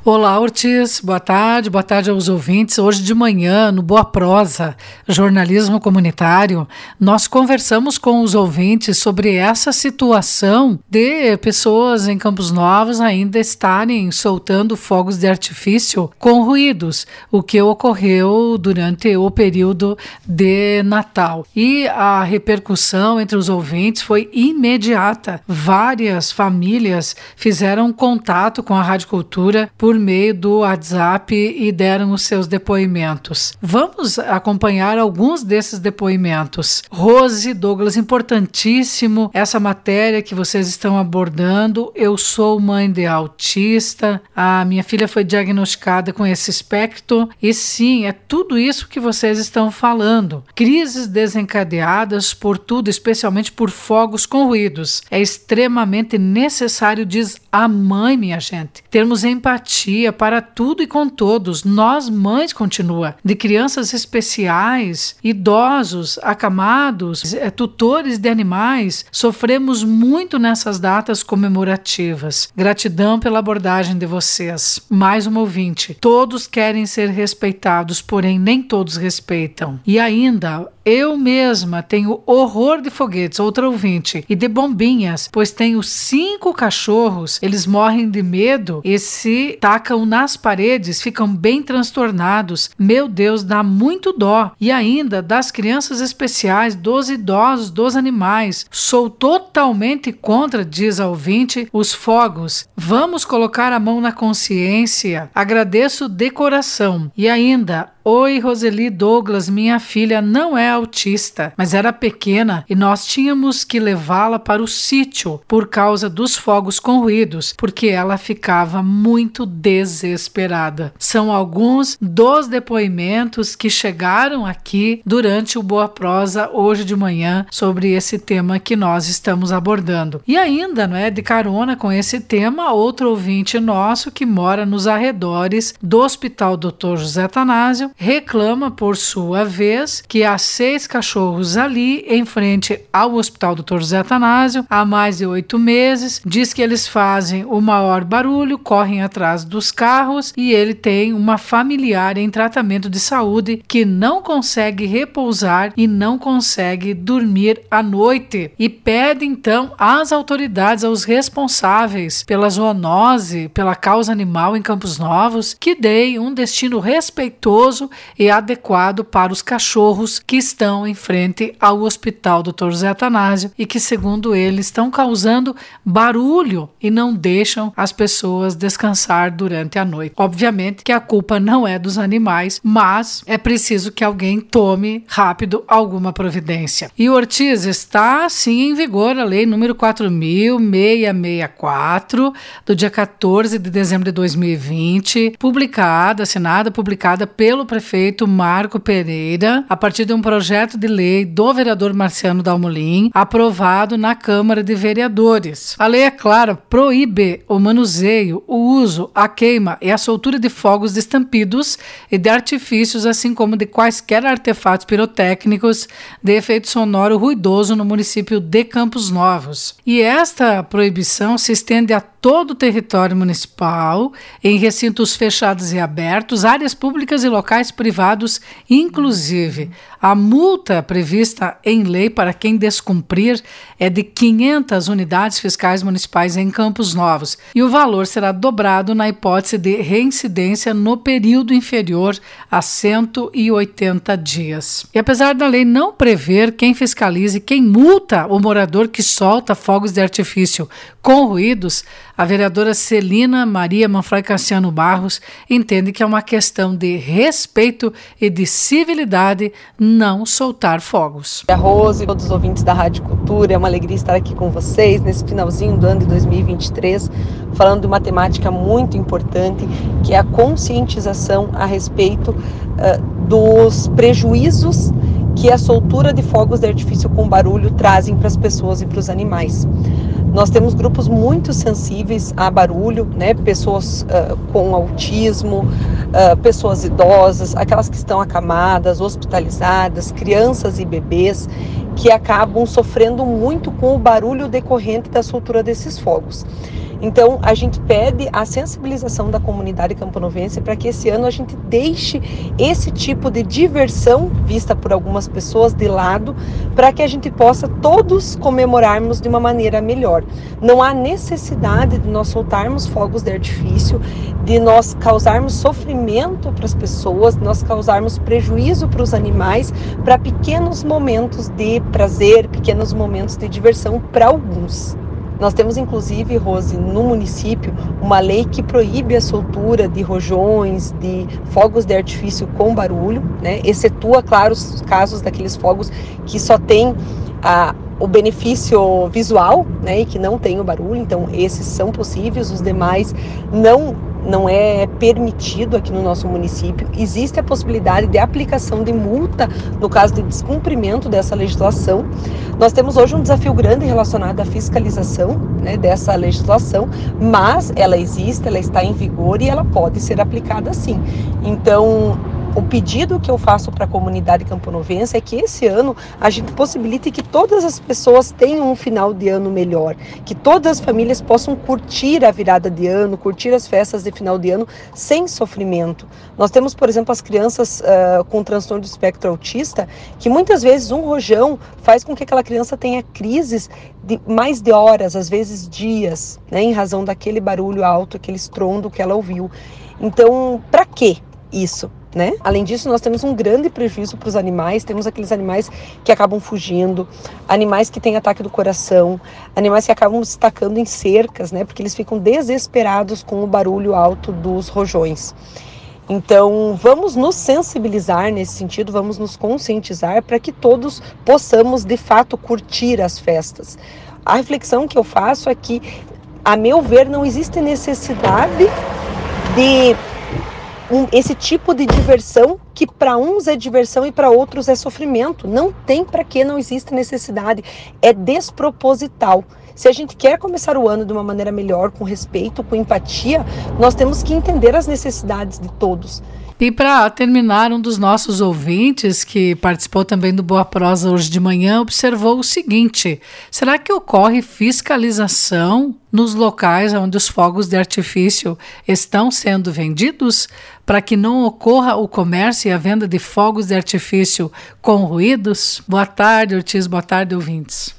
Olá, Ortiz, boa tarde aos ouvintes. Hoje de manhã, no Boa Prosa, jornalismo comunitário, nós conversamos com os ouvintes sobre essa situação de pessoas em Campos Novos ainda estarem soltando fogos de artifício com ruídos, o que ocorreu durante o período de Natal. E a repercussão entre os ouvintes foi imediata. Várias famílias fizeram contato com a Rádio Cultura por meio do WhatsApp e deram os seus depoimentos. Vamos acompanhar alguns desses depoimentos. Rose Douglas, importantíssimo essa matéria que vocês estão abordando. Eu sou mãe de autista, a minha filha foi diagnosticada com esse espectro e sim, é tudo isso que vocês estão falando. Crises desencadeadas por tudo, especialmente por fogos com ruídos. É extremamente necessário, diz a mãe, minha gente, termos empatia para tudo e com todos. Nós, mães, continua, de crianças especiais, idosos, acamados, tutores de animais, sofremos muito nessas datas comemorativas. Gratidão pela abordagem de vocês. Mais um ouvinte. Todos querem ser respeitados, porém nem todos respeitam. E ainda, eu mesma tenho horror de foguetes, outra ouvinte, e de bombinhas, pois tenho 5 cachorros, eles morrem de medo e se tacam nas paredes, ficam bem transtornados. Meu Deus, dá muito dó. E ainda das crianças especiais, dos idosos, dos animais. Sou totalmente contra, diz a ouvinte, os fogos. Vamos colocar a mão na consciência. Agradeço de coração. E ainda, oi, Roseli Douglas, minha filha não é autista, mas era pequena e nós tínhamos que levá-la para o sítio por causa dos fogos com ruídos, porque ela ficava muito desesperada. São alguns dos depoimentos que chegaram aqui durante o Boa Prosa hoje de manhã sobre esse tema que nós estamos abordando. E ainda, de carona com esse tema, outro ouvinte nosso que mora nos arredores do Hospital Dr. José Atanásio reclama, por sua vez, que há 6 cachorros ali em frente ao Hospital Dr. José Atanásio há mais de 8 meses. Diz que eles fazem o maior barulho, correm atrás dos carros e ele tem uma familiar em tratamento de saúde que não consegue repousar e não consegue dormir à noite. E pede então às autoridades, aos responsáveis pela zoonose, pela causa animal em Campos Novos, que deem um destino respeitoso e adequado para os cachorros que estão em frente ao Hospital Dr. José Atanásio e que, segundo ele, estão causando barulho e não deixam as pessoas descansar durante a noite. Obviamente que a culpa não é dos animais, mas é preciso que alguém tome rápido alguma providência. E Ortiz, está sim em vigor a lei número 4.664 do dia 14 de dezembro de 2020, assinada, publicada pelo prefeito Marco Pereira, a partir de um projeto de lei do vereador Marciano Dalmolin, aprovado na Câmara de Vereadores. A lei, é clara, proíbe o manuseio, o uso, a queima e a soltura de fogos de estampidos e de artifícios, assim como de quaisquer artefatos pirotécnicos de efeito sonoro ruidoso no município de Campos Novos. E esta proibição se estende a todo o território municipal, em recintos fechados e abertos, áreas públicas e locais privados, inclusive. A multa prevista em lei para quem descumprir é de 500 unidades fiscais municipais em Campos Novos e o valor será dobrado na hipótese de reincidência no período inferior a 180 dias. E apesar da lei não prever quem fiscalize, quem multa o morador que solta fogos de artifício com ruídos, a vereadora Celina Maria Manfroy Cassiano Barros entende que é uma questão de respeito e de civilidade não soltar fogos. A Rose e todos os ouvintes da Rádio Cultura, é uma alegria estar aqui com vocês nesse finalzinho do ano de 2023, falando de uma temática muito importante, que é a conscientização a respeito dos prejuízos que a soltura de fogos de artifício com barulho trazem para as pessoas e para os animais. Nós temos grupos muito sensíveis a barulho, pessoas com autismo, pessoas idosas, aquelas que estão acamadas, hospitalizadas, crianças e bebês, que acabam sofrendo muito com o barulho decorrente da soltura desses fogos. Então, a gente pede a sensibilização da comunidade camponovense para que esse ano a gente deixe esse tipo de diversão vista por algumas pessoas de lado, para que a gente possa todos comemorarmos de uma maneira melhor. Não há necessidade de nós soltarmos fogos de artifício, de nós causarmos sofrimento para as pessoas, de nós causarmos prejuízo para os animais, para pequenos momentos de prazer, pequenos momentos de diversão para alguns. Nós temos, inclusive, Rose, no município, uma lei que proíbe a soltura de rojões, de fogos de artifício com barulho, né? Excetua, claro, os casos daqueles fogos que só tem o benefício visual, né? E que não tem o barulho. Então, esses são possíveis, os demais não é permitido aqui no nosso município. Existe a possibilidade de aplicação de multa no caso de descumprimento dessa legislação. Nós temos hoje um desafio grande relacionado à fiscalização, né, dessa legislação, mas ela existe, ela está em vigor e ela pode ser aplicada sim. Então, o pedido que eu faço para a comunidade camponovense é que esse ano a gente possibilite que todas as pessoas tenham um final de ano melhor, que todas as famílias possam curtir a virada de ano, curtir as festas de final de ano sem sofrimento. Nós temos, por exemplo, as crianças com transtorno do espectro autista, que muitas vezes um rojão faz com que aquela criança tenha crises de mais de horas, às vezes dias, né, em razão daquele barulho alto, aquele estrondo que ela ouviu. Então, para que isso? Né? Além disso, nós temos um grande prejuízo para os animais, temos aqueles animais que acabam fugindo, animais que têm ataque do coração, animais que acabam se tacando em cercas, né? Porque eles ficam desesperados com o barulho alto dos rojões. Então, vamos nos sensibilizar nesse sentido, vamos nos conscientizar para que todos possamos, de fato, curtir as festas. A reflexão que eu faço é que, a meu ver, não existe necessidade de esse tipo de diversão que para uns é diversão e para outros é sofrimento. Não tem para que, não existe necessidade. É desproposital. Se a gente quer começar o ano de uma maneira melhor, com respeito, com empatia, nós temos que entender as necessidades de todos. E para terminar, um dos nossos ouvintes, que participou também do Boa Prosa hoje de manhã, observou o seguinte: será que ocorre fiscalização nos locais onde os fogos de artifício estão sendo vendidos, para que não ocorra o comércio e a venda de fogos de artifício com ruídos? Boa tarde, Ortiz. Boa tarde, ouvintes.